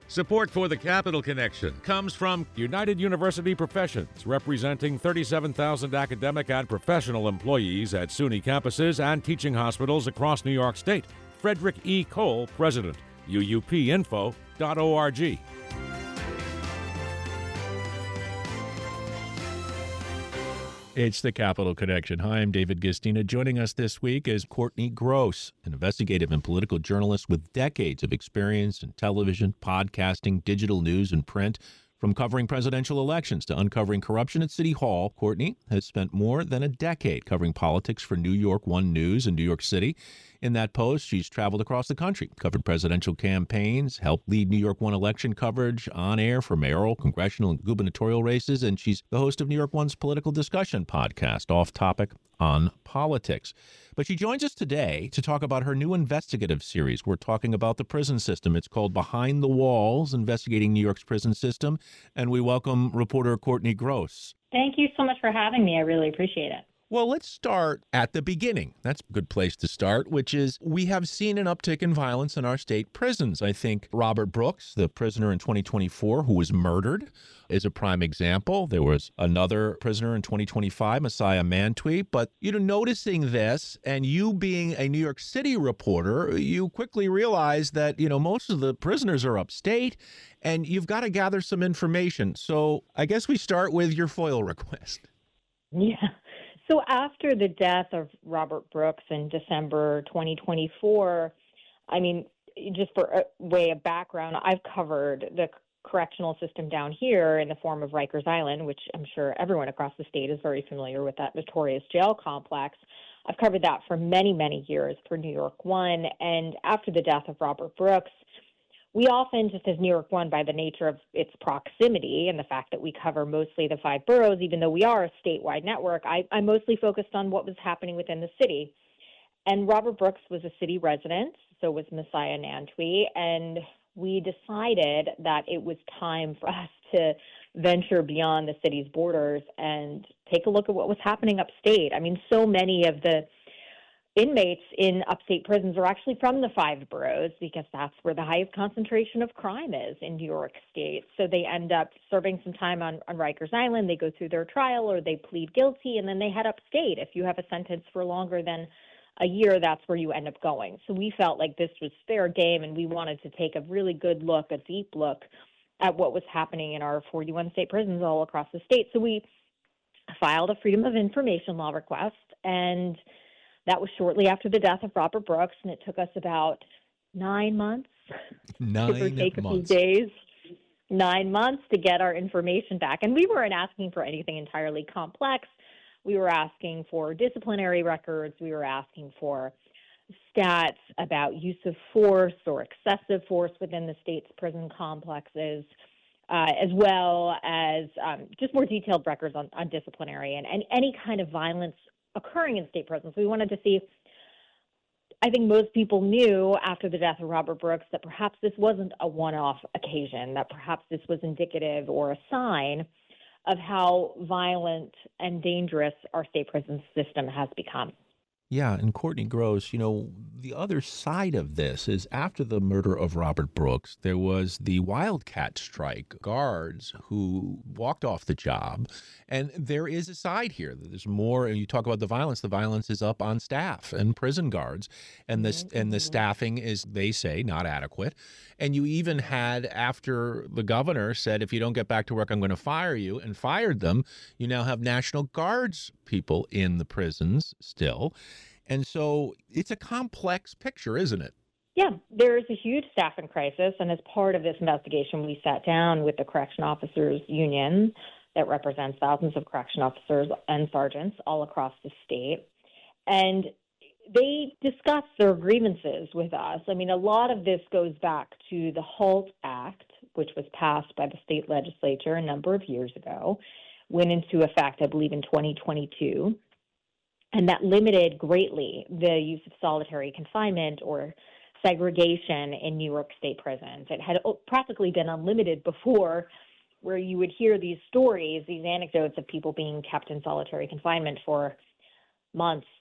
Support for the Capital Connection comes from United University Professions, representing 37,000 academic and professional employees at SUNY campuses and teaching hospitals across New York State. Frederick E. Cole, President, uupinfo.org. It's the Capital Connection. Hi, I'm David Gistina. Joining us this week is Courtney Gross, an investigative and political journalist with decades of experience in television, podcasting, digital news, and print. From covering presidential elections to uncovering corruption at City Hall, Courtney has spent more than a decade covering politics for New York One News in New York City. In that post, she's traveled across the country, covered presidential campaigns, helped lead New York One election coverage on air for mayoral, congressional, and gubernatorial races, and she's the host of New York One's political discussion podcast, Off Topic on Politics. But she joins us today to talk about her new investigative series. We're talking about the prison system. It's called Behind the Walls, Investigating New York's Prison System. And we welcome reporter Courtney Gross. Thank you so much for having me. I really appreciate it. Well, let's start at the beginning. That's a good place to start, which is we have seen an uptick in violence in our state prisons. I think Robert Brooks, the prisoner in 2024 who was murdered, is a prime example. There was another prisoner in 2025, Messiah Mantwi. But, noticing this and you being a New York City reporter, you quickly realize that, most of the prisoners are upstate and you've got to gather some information. So I guess we start with your FOIL request. Yeah. So after the death of Robert Brooks in December 2024, just for a way of background, I've covered the correctional system down here in the form of Rikers Island, which I'm sure everyone across the state is very familiar with, that notorious jail complex. I've covered that for many, many years for New York One. And after the death of Robert Brooks, we often, just as New York One, by the nature of its proximity and the fact that we cover mostly the 5 boroughs, even though we are a statewide network, I mostly focused on what was happening within the city. And Robert Brooks was a city resident, so was Messiah Mantwi, and we decided that it was time for us to venture beyond the city's borders and take a look at what was happening upstate. So many of the inmates in upstate prisons are actually from the 5 boroughs because that's where the highest concentration of crime is in New York State. So they end up serving some time on Rikers Island. They go through their trial or they plead guilty, and then they head upstate. If you have a sentence for longer than a year, that's where you end up going. So we felt like this was fair game, and we wanted to take a really good look, a deep look at what was happening in our 41 state prisons all across the state. So we filed a Freedom of Information Law request, and that was shortly after the death of Robert Brooks, and it took us about 9 months, give or take a few days, 9 months to get our information back. And we weren't asking for anything entirely complex. We were asking for disciplinary records. We were asking for stats about use of force or excessive force within the state's prison complexes, as well as just more detailed records on disciplinary and any kind of violence occurring in state prisons. We wanted to see, I think most people knew after the death of Robert Brooks that perhaps this wasn't a one-off occasion, that perhaps this was indicative or a sign of how violent and dangerous our state prison system has become. Yeah, and Courtney Gross, the other side of this is after the murder of Robert Brooks, there was the wildcat strike, guards who walked off the job. And there is a side here. There's more, you talk about the violence is up on staff and prison guards. And the staffing is, they say, not adequate. And you even had, after the governor said, if you don't get back to work, I'm going to fire you, and fired them, you now have National Guards people in the prisons still. And so it's a complex picture, isn't it? Yeah, there is a huge staffing crisis. And as part of this investigation, we sat down with the Correction Officers Union that represents thousands of correction officers and sergeants all across the state. And they discussed their grievances with us. A lot of this goes back to the HALT Act, which was passed by the state legislature a number of years ago, went into effect, I believe, in 2022. And that limited greatly the use of solitary confinement or segregation in New York State prisons. It had practically been unlimited before, where you would hear these stories, these anecdotes of people being kept in solitary confinement for months,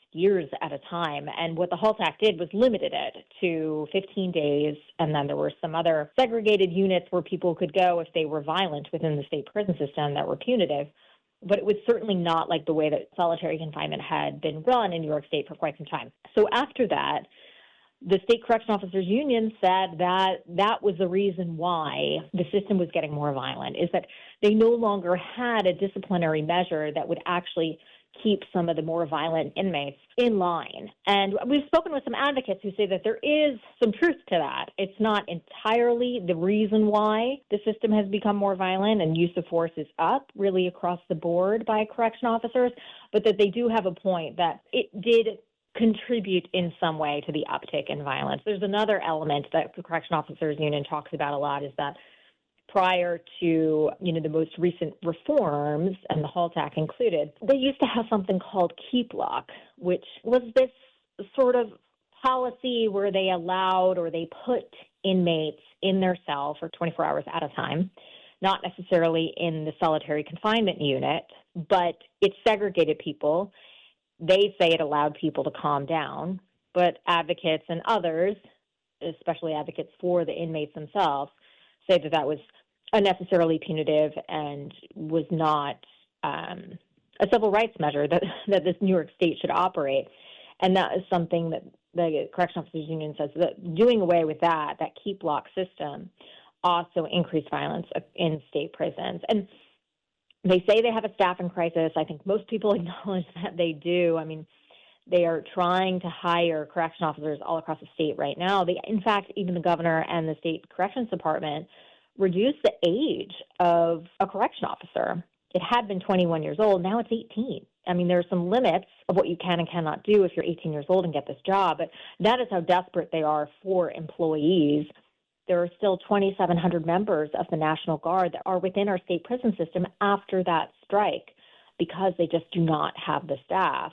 years at a time. And what the HALT Act did was limited it to 15 days. And then there were some other segregated units where people could go if they were violent within the state prison system that were punitive. But it was certainly not like the way that solitary confinement had been run in New York State for quite some time. So after that, the State Correction Officers Union said that that was the reason why the system was getting more violent, is that they no longer had a disciplinary measure that would actually keep some of the more violent inmates in line. And we've spoken with some advocates who say that there is some truth to that. It's not entirely the reason why the system has become more violent and use of force is up really across the board by correction officers, but that they do have a point that it did contribute in some way to the uptick in violence. There's another element that the Correction Officers Union talks about a lot, is that prior to, the most recent reforms, and the HALT Act included, they used to have something called keep lock, which was this sort of policy where they allowed or they put inmates in their cell for 24 hours at a time, not necessarily in the solitary confinement unit, but it segregated people. They say it allowed people to calm down, but advocates and others, especially advocates for the inmates themselves, say that that was unnecessarily punitive and was not a civil rights measure that this New York State should operate. And that is something that the Correction Officers Union says that doing away with that keep lock system also increased violence in state prisons. And they say they have a staffing crisis. I think most people acknowledge that they do. I mean, they are trying to hire correction officers all across the state right now. In fact, even the governor and the state corrections department reduced the age of a correction officer. It had been 21 years old. Now it's 18. I mean, there are some limits of what you can and cannot do if you're 18 years old and get this job, but that is how desperate they are for employees. There are still 2,700 members of the National Guard that are within our state prison system after that strike because they just do not have the staff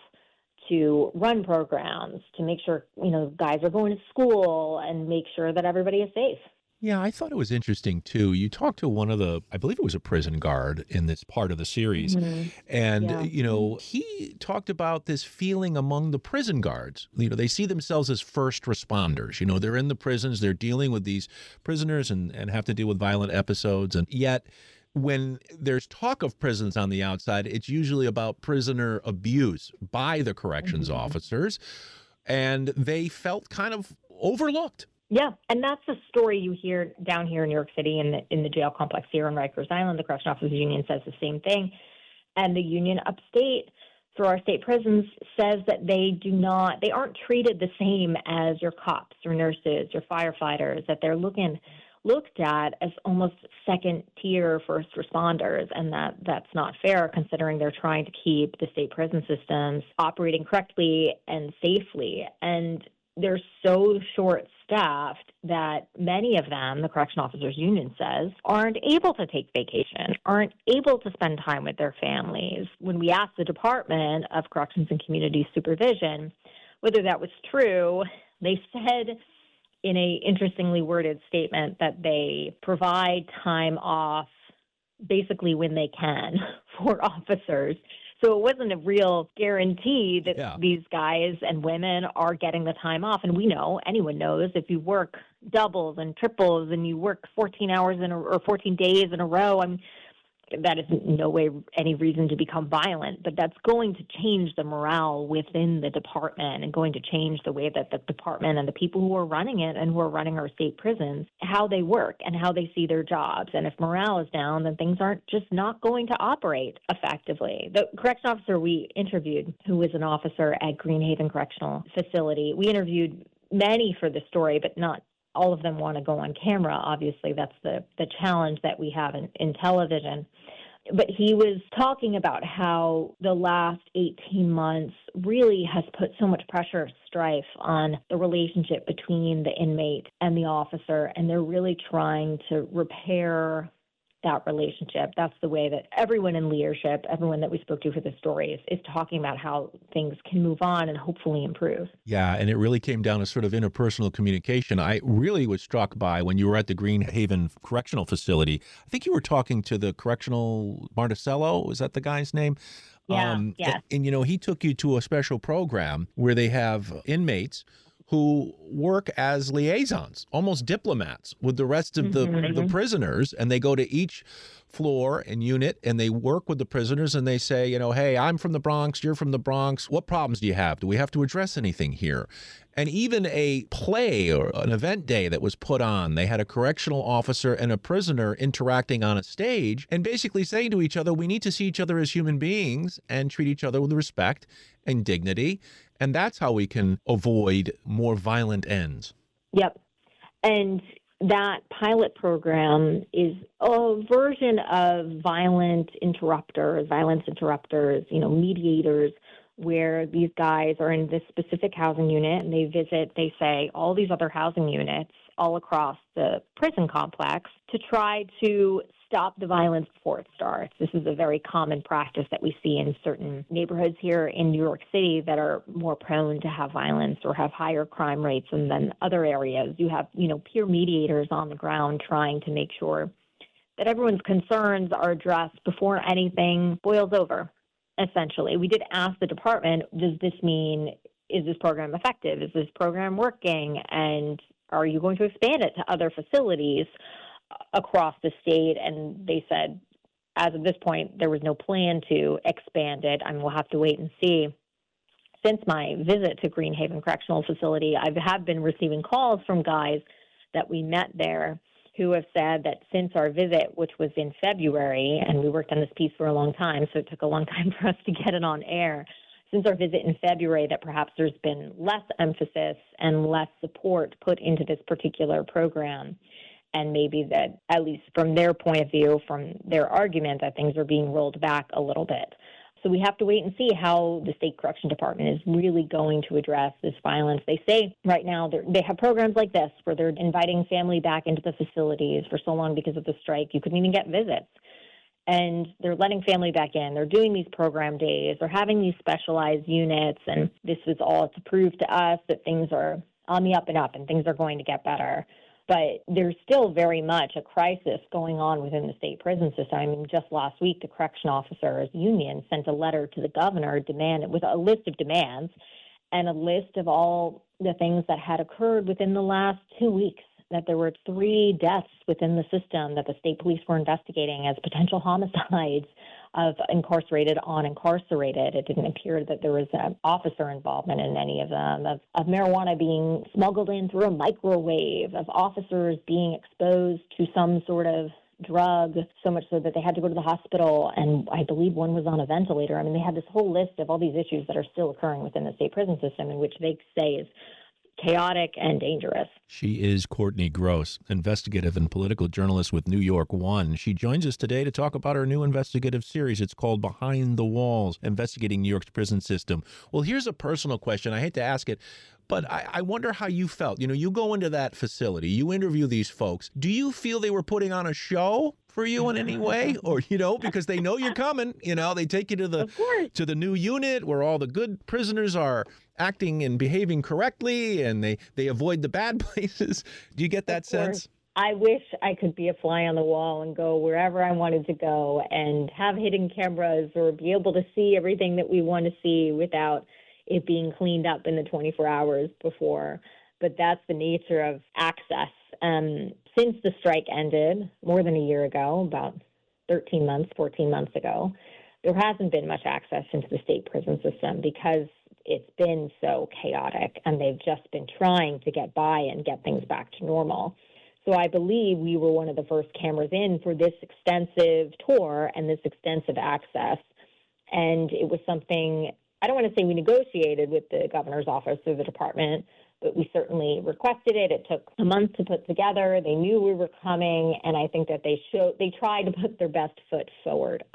to run programs, to make sure, guys are going to school and make sure that everybody is safe. Yeah, I thought it was interesting, too. You talked to one of I believe it was a prison guard in this part of the series. Mm-hmm. And, he talked about this feeling among the prison guards. They see themselves as first responders. They're in the prisons, they're dealing with these prisoners and have to deal with violent episodes. And yet, when there's talk of prisons on the outside, it's usually about prisoner abuse by the corrections officers. And they felt kind of overlooked. Yeah, and that's the story you hear down here in New York City in the jail complex here on Rikers Island. The Correctional Officers Union says the same thing. And the union upstate through our state prisons says that they aren't treated the same as your cops or nurses or firefighters, that they're looked at as almost second-tier first responders, and that's not fair considering they're trying to keep the state prison systems operating correctly and safely. And they're so short-staffed that many of them, the Correctional Officers Union says, aren't able to take vacation, aren't able to spend time with their families. When we asked the Department of Corrections and Community Supervision whether that was true, they said in a interestingly worded statement that they provide time off basically when they can for officers. So it wasn't a real guarantee that these guys and women are getting the time off. And anyone knows, if you work doubles and triples and you work 14 hours or 14 days in a row, that is in no way any reason to become violent, but that's going to change the morale within the department and going to change the way that the department and the people who are running it and who are running our state prisons, how they work and how they see their jobs. And if morale is down, then things aren't just not going to operate effectively. The correction officer we interviewed, who was an officer at Greenhaven Correctional Facility, we interviewed many for the story, but not all of them want to go on camera. Obviously, that's the challenge that we have in television. But he was talking about how the last 18 months really has put so much pressure, strife on the relationship between the inmate and the officer, and they're really trying to repair that relationship. That's the way that everyone in leadership, everyone that we spoke to for this story is talking about how things can move on and hopefully improve. Yeah, and it really came down to sort of interpersonal communication. I really was struck by when you were at the Greenhaven Correctional Facility. I think you were talking to the correctional Marticello, is that the guy's name? Yes. And, he took you to a special program where they have inmates who work as liaisons, almost diplomats with the rest of the prisoners. And they go to each floor and unit and they work with the prisoners and they say, hey, I'm from the Bronx, you're from the Bronx. What problems do you have? Do we have to address anything here? And even a play or an event day that was put on, they had a correctional officer and a prisoner interacting on a stage and basically saying to each other, we need to see each other as human beings and treat each other with respect and dignity. And that's how we can avoid more violent ends. Yep. And that pilot program is a version of violence interrupters, mediators, where these guys are in this specific housing unit and they visit, they say, all these other housing units all across the prison complex to try to stop the violence before it starts. This is a very common practice that we see in certain neighborhoods here in New York City that are more prone to have violence or have higher crime rates than other areas. You have, peer mediators on the ground trying to make sure that everyone's concerns are addressed before anything boils over. Essentially, we did ask the department, does this mean, is this program effective? Is this program working? And are you going to expand it to other facilities across the state? And they said, as of this point, there was no plan to expand it. We'll have to wait and see. Since my visit to Greenhaven Correctional Facility, I have been receiving calls from guys that we met there who have said that since our visit, which was in February, and we worked on this piece for a long time, so it took a long time for us to get it on air, since our visit in February, that perhaps there's been less emphasis and less support put into this particular program. And maybe that, at least from their point of view, from their argument, that things are being rolled back a little bit. So we have to wait and see how the State Correction Department is really going to address this violence. They say right now they have programs like this where they're inviting family back into the facilities. For so long because of the strike, you couldn't even get visits. And they're letting family back in. They're doing these program days. They're having these specialized units. And this is all to prove to us that things are on the up and up and things are going to get better. But there's still very much a crisis going on within the state prison system. Just last week, the correction officers union sent a letter to the governor with a list of demands and a list of all the things that had occurred within the last 2 weeks, that there were 3 deaths within the system that the state police were investigating as potential homicides of incarcerated on incarcerated. It didn't appear that there was an officer involvement in any of them, of marijuana being smuggled in through a microwave, of officers being exposed to some sort of drug, so much so that they had to go to the hospital, and I believe one was on a ventilator. They had this whole list of all these issues that are still occurring within the state prison system, in which they say is chaotic and dangerous. She is Courtney Gross, investigative and political journalist with New York One. She joins us today to talk about her new investigative series. It's called Behind the Walls, Investigating New York's Prison System. Well, here's a personal question. I hate to ask it, but I wonder how you felt. You go into that facility, you interview these folks. Do you feel they were putting on a show for you in any way? Or, because they know you're coming, they take you to the new unit where all the good prisoners are acting and behaving correctly and they avoid the bad places. Do you get that sense? I wish I could be a fly on the wall and go wherever I wanted to go and have hidden cameras or be able to see everything that we want to see without it being cleaned up in the 24 hours before. But that's the nature of access. Since the strike ended more than a year ago, about 14 months ago, there hasn't been much access into the state prison system because it's been so chaotic and they've just been trying to get by and get things back to normal. So I believe we were one of the first cameras in for this extensive tour and this extensive access. And it was something, I don't want to say we negotiated with the governor's office or the department, but we certainly requested it. It took a month to put together. They knew we were coming, and I think that they tried to put their best foot forward.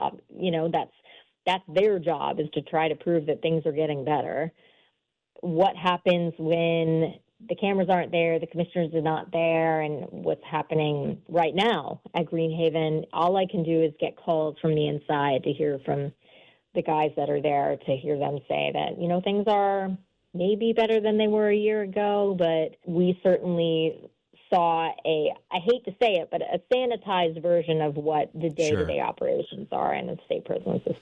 That's their job, is to try to prove that things are getting better. What happens when the cameras aren't there, the commissioners are not there, and what's happening right now at Greenhaven, all I can do is get calls from the inside to hear from the guys that are there, to hear them say that, things are maybe better than they were a year ago, but we certainly saw I hate to say it, but a sanitized version of what the day-to-day operations are in the state prison system.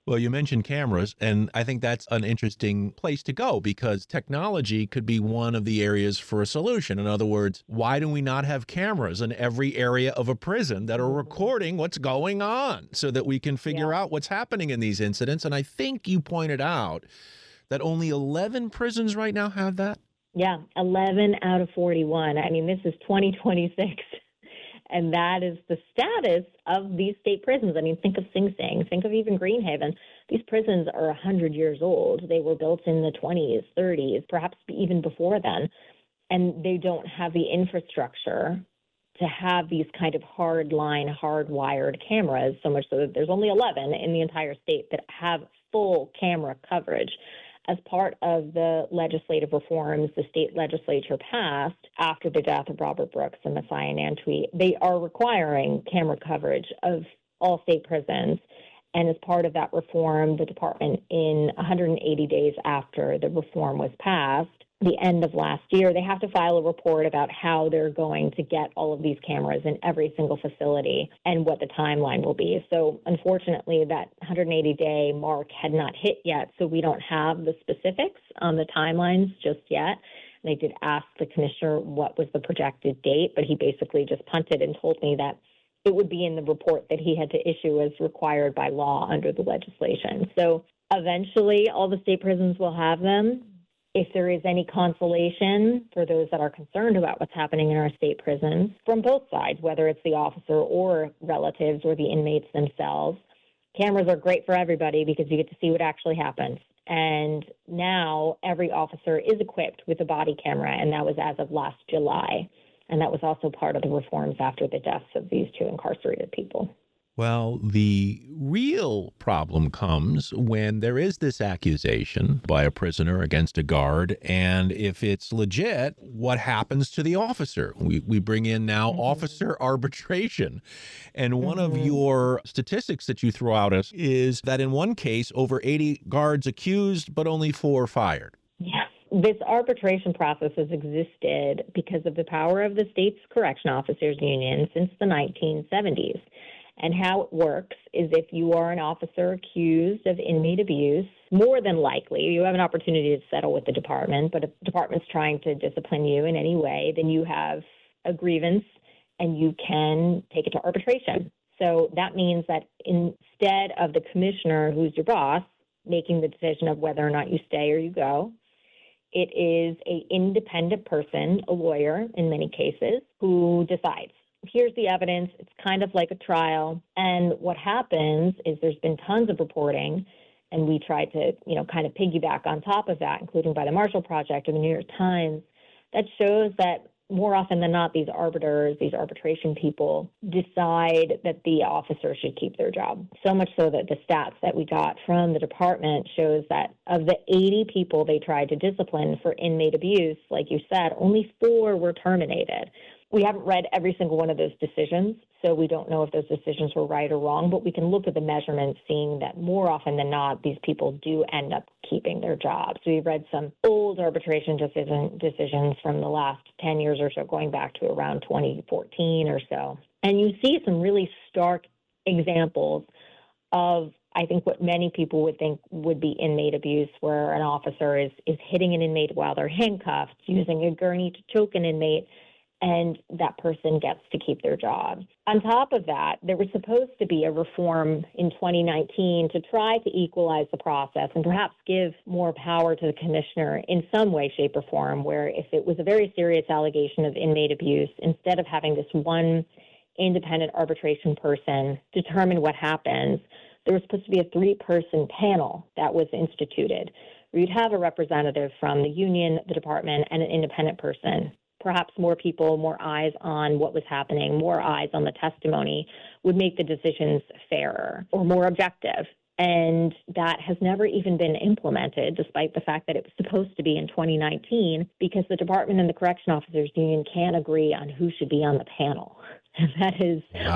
Well, you mentioned cameras, and I think that's an interesting place to go because technology could be one of the areas for a solution. In other words, why do we not have cameras in every area of a prison that are recording what's going on so that we can figure out what's happening in these incidents? And I think you pointed out that only 11 prisons right now have that. Yeah, 11 out of 41. I mean, this is 2026. And that is the status of these state prisons. I mean, think of Sing Sing, think of even Greenhaven. These prisons are 100 years old. They were built in the 20s, 30s, perhaps even before then. And they don't have the infrastructure to have these kind of hard-line, hardwired cameras, so much so that there's only 11 in the entire state that have full camera coverage. As part of the legislative reforms the state legislature passed after the death of Robert Brooks and Messiah Nantwi, they are requiring camera coverage of all state prisons. And as part of that reform, the department, in 180 days after the reform was passed, the end of last year, they have to file a report about how they're going to get all of these cameras in every single facility and what the timeline will be. So unfortunately, that 180-day mark had not hit yet, so we don't have the specifics on the timelines just yet. They did ask the commissioner what was the projected date, but he basically just punted and told me that it would be in the report that he had to issue as required by law under the legislation. So eventually, all the state prisons will have them. If there is any consolation for those that are concerned about what's happening in our state prisons, from both sides, whether it's the officer or relatives or the inmates themselves, cameras are great for everybody because you get to see what actually happens. And now every officer is equipped with a body camera, and that was as of last July. And that was also part of the reforms after the deaths of these two incarcerated people. Well, the real problem comes when there is this accusation by a prisoner against a guard, and if it's legit, what happens to the officer? We bring in now officer arbitration, and one of your statistics that you throw out us is that in one case, over 80 guards accused, but only 4 fired. Yeah. This arbitration process has existed because of the power of the state's correction officers union since the 1970s. And how it works is if you are an officer accused of inmate abuse, more than likely you have an opportunity to settle with the department, but if the department's trying to discipline you in any way, then you have a grievance and you can take it to arbitration. So that means that instead of the commissioner, who's your boss, making the decision of whether or not you stay or you go, it is an independent person, a lawyer in many cases, who decides. Here's the evidence. It's kind of like a trial. And what happens is there's been tons of reporting, and we tried to, kind of piggyback on top of that, including by the Marshall Project or the New York Times, that shows that more often than not, these arbiters, these arbitration people decide that the officer should keep their job. So much so that the stats that we got from the department shows that of the 80 people they tried to discipline for inmate abuse, like you said, only 4 were terminated. We haven't read every single one of those decisions, so we don't know if those decisions were right or wrong, but we can look at the measurements, seeing that more often than not, these people do end up keeping their jobs. We've read some old arbitration decisions from the last 10 years or so, going back to around 2014 or so. And you see some really stark examples of, I think, what many people would think would be inmate abuse, where an officer is hitting an inmate while they're handcuffed, using a gurney to choke an inmate, and that person gets to keep their job. On top of that, there was supposed to be a reform in 2019 to try to equalize the process and perhaps give more power to the commissioner in some way, shape, or form, where if it was a very serious allegation of inmate abuse, instead of having this one independent arbitration person determine what happens, there was supposed to be a 3-person panel that was instituted, where you'd have a representative from the union, the department, and an independent person. Perhaps more people, more eyes on what was happening, more eyes on the testimony would make the decisions fairer or more objective. And that has never even been implemented, despite the fact that it was supposed to be in 2019, because the department and the correction officers union can't agree on who should be on the panel. And that is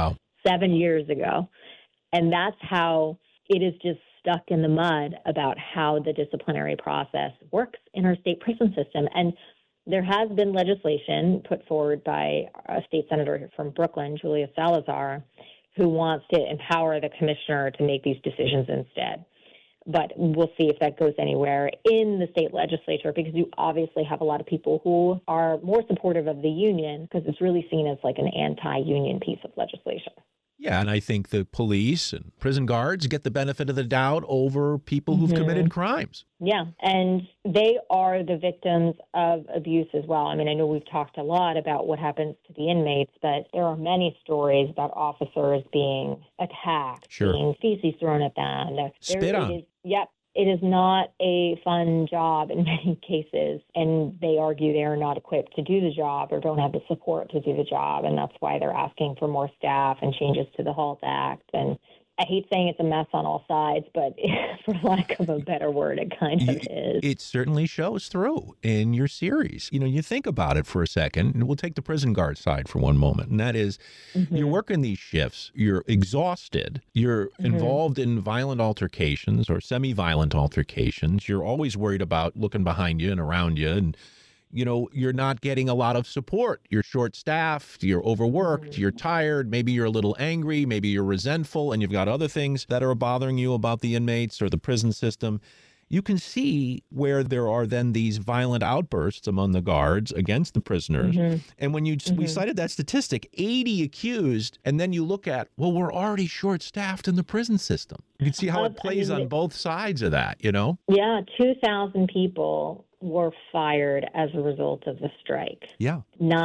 7 years ago. And that's how it is just stuck in the mud about how the disciplinary process works in our state prison system. And there has been legislation put forward by a state senator from Brooklyn, Julia Salazar, who wants to empower the commissioner to make these decisions instead. But we'll see if that goes anywhere in the state legislature, because you obviously have a lot of people who are more supportive of the union because it's really seen as like an anti-union piece of legislation. Yeah, and I think the police and prison guards get the benefit of the doubt over people who've committed crimes. Yeah, and they are the victims of abuse as well. I mean, I know we've talked a lot about what happens to the inmates, but there are many stories about officers being attacked, being feces thrown at them. Spit on. Yep. It is not a fun job in many cases, and they argue they are not equipped to do the job or don't have the support to do the job, and that's why they're asking for more staff and changes to the HALT Act. And I hate saying it's a mess on all sides, but for lack of a better word, it kind of is. It certainly shows through in your series. You know, you think about it for a second, and we'll take the prison guard side for one moment, and that is you're working these shifts, you're exhausted, you're involved in violent altercations or semi-violent altercations, you're always worried about looking behind you and around you, and you know, you're not getting a lot of support. You're short-staffed, you're overworked, you're tired, maybe you're a little angry, maybe you're resentful, and you've got other things that are bothering you about the inmates or the prison system. You can see where there are then these violent outbursts among the guards against the prisoners. And when we cited that statistic, 80 accused, and then you look at, well, we're already short-staffed in the prison system. You can see how it plays on both sides of that, you know? Yeah, 2,000 people were fired as a result of the strike. Yeah.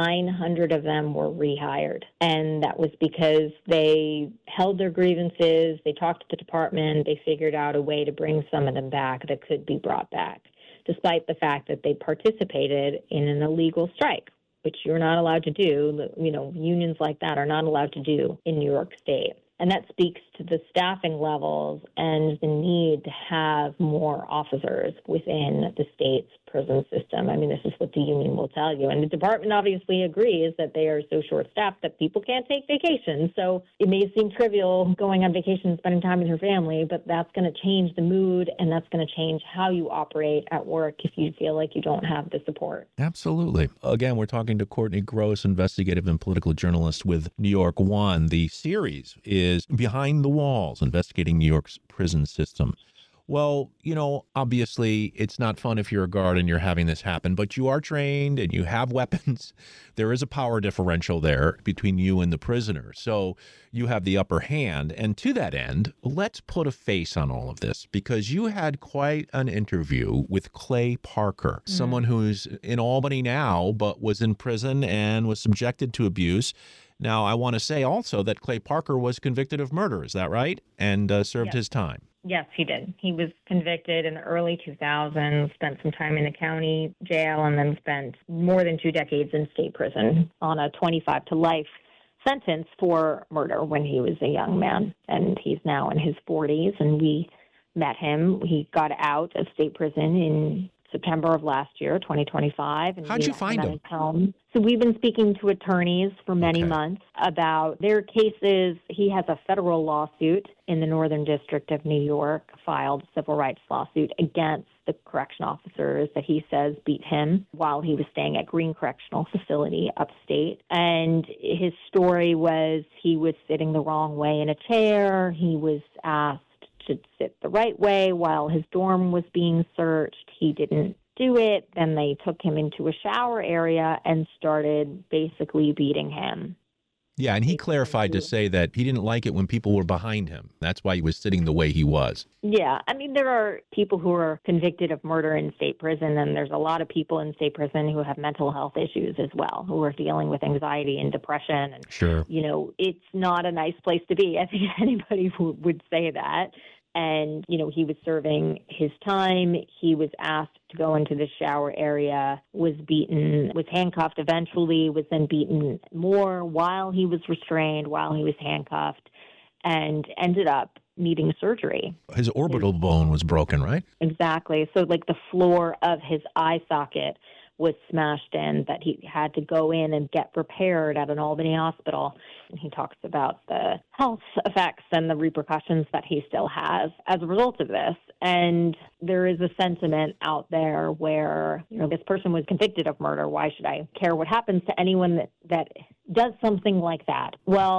900 of them were rehired. And that was because they held their grievances, they talked to the department, they figured out a way to bring some of them back that could be brought back, despite the fact that they participated in an illegal strike, which you're not allowed to do. You know, unions like that are not allowed to do in New York State. And that speaks to the staffing levels and the need to have more officers within the state's prison system. I mean, this is what the union will tell you. And the department obviously agrees that they are so short-staffed that people can't take vacations. So it may seem trivial going on vacation and spending time with your family, but that's going to change the mood, and that's going to change how you operate at work if you feel like you don't have the support. Absolutely. Again, we're talking to Courtney Gross, investigative and political journalist with New York One. The series is Behind the Walls, investigating New York's prison system. Well, you know, obviously it's not fun if you're a guard and you're having this happen, but you are trained and you have weapons. There is a power differential there between you and the prisoner. So you have the upper hand. And to that end, let's put a face on all of this, because you had quite an interview with Clay Parker, someone who's in Albany now, but was in prison and was subjected to abuse. Now, I want to say also that Clay Parker was convicted of murder. Is that right? And served his time. Yes, he did. He was convicted in the early 2000s, spent some time in the county jail, and then spent more than 2 decades in state prison on a 25 to life sentence for murder when he was a young man. And he's now in his 40s, and we met him. He got out of state prison in September of last year, 2025. And how'd you find him? So we've been speaking to attorneys for many months about their cases. He has a federal lawsuit in the Northern District of New York, filed a civil rights lawsuit against the correction officers that he says beat him while he was staying at Green Correctional Facility upstate. And his story was he was sitting the wrong way in a chair. He was asked to sit the right way while his dorm was being searched. He didn't do it. Then they took him into a shower area and started basically beating him. Yeah, and he clarified to say that he didn't like it when people were behind him. That's why he was sitting the way he was. Yeah, I mean, there are people who are convicted of murder in state prison, and there's a lot of people in state prison who have mental health issues as well, who are dealing with anxiety and depression. And, you know, it's not a nice place to be. I think anybody would say that. And, you know, he was serving his time. He was asked to go into the shower area, was beaten, was handcuffed eventually, was then beaten more while he was restrained, while he was handcuffed, and ended up needing surgery. His orbital bone was broken, right? Exactly. So, like, the floor of his eye socket was smashed in, that he had to go in and get repaired at an Albany hospital. And he talks about the health effects and the repercussions that he still has as a result of this. And there is a sentiment out there where, you know, this person was convicted of murder. Why should I care what happens to anyone that does something like that? Well,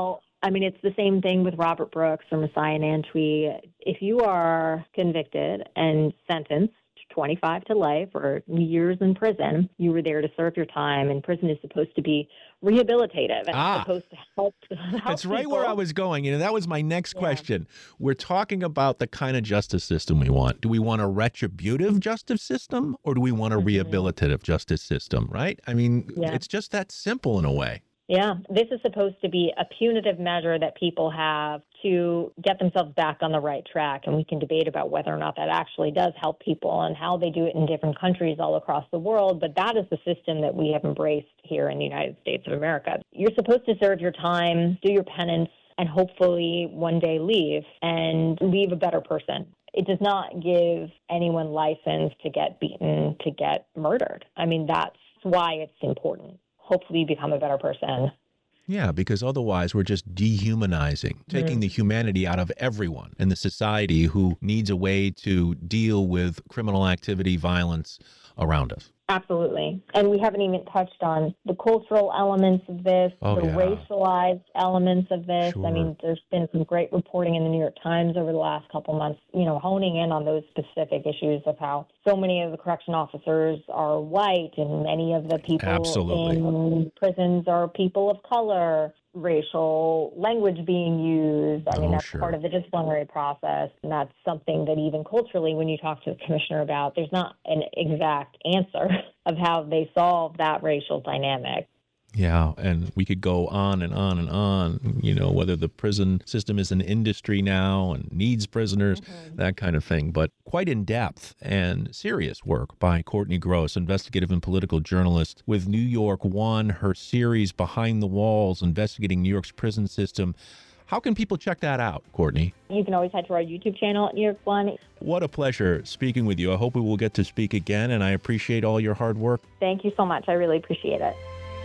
I mean, it's the same thing with Robert Brooks or Messiah Nantwi. If you are convicted and sentenced to 25 to life or years in prison, you were there to serve your time, and prison is supposed to be rehabilitative. And supposed to help That's right people. where I was going. That was my next question. We're talking about the kind of justice system we want. Do we want a retributive justice system, or do we want a rehabilitative justice system, right? I mean, it's just that simple in a way. Yeah, this is supposed to be a punitive measure that people have to get themselves back on the right track. And we can debate about whether or not that actually does help people and how they do it in different countries all across the world. But that is the system that we have embraced here in the United States of America. You're supposed to serve your time, do your penance, and hopefully one day leave and leave a better person. It does not give anyone license to get beaten, to get murdered. I mean, that's why it's important. Hopefully become a better person. Yeah, because otherwise we're just dehumanizing, taking the humanity out of everyone in the society who needs a way to deal with criminal activity, violence around us. Absolutely. And we haven't even touched on the cultural elements of this, racialized elements of this. Sure. I mean, there's been some great reporting in the New York Times over the last couple months, honing in on those specific issues of how so many of the correction officers are white and many of the people in prisons are people of color. Racial language being used. I mean, that's part of the disciplinary process. And that's something that even culturally, when you talk to the commissioner about, there's not an exact answer of how they solve that racial dynamic. Yeah, and we could go on and on and on, whether the prison system is an industry now and needs prisoners, that kind of thing. But quite in-depth and serious work by Courtney Gross, investigative and political journalist with New York One, her series Behind the Walls, investigating New York's prison system. How can people check that out, Courtney? You can always head to our YouTube channel at New York One. What a pleasure speaking with you. I hope we will get to speak again, and I appreciate all your hard work. Thank you so much. I really appreciate it.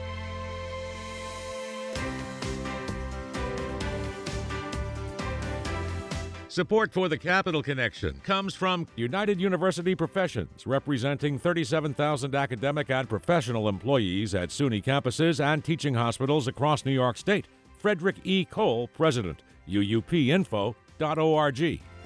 Support for the Capital Connection comes from United University Professions, representing 37,000 academic and professional employees at SUNY campuses and teaching hospitals across New York State. Frederick E. Cole, President, uupinfo.org.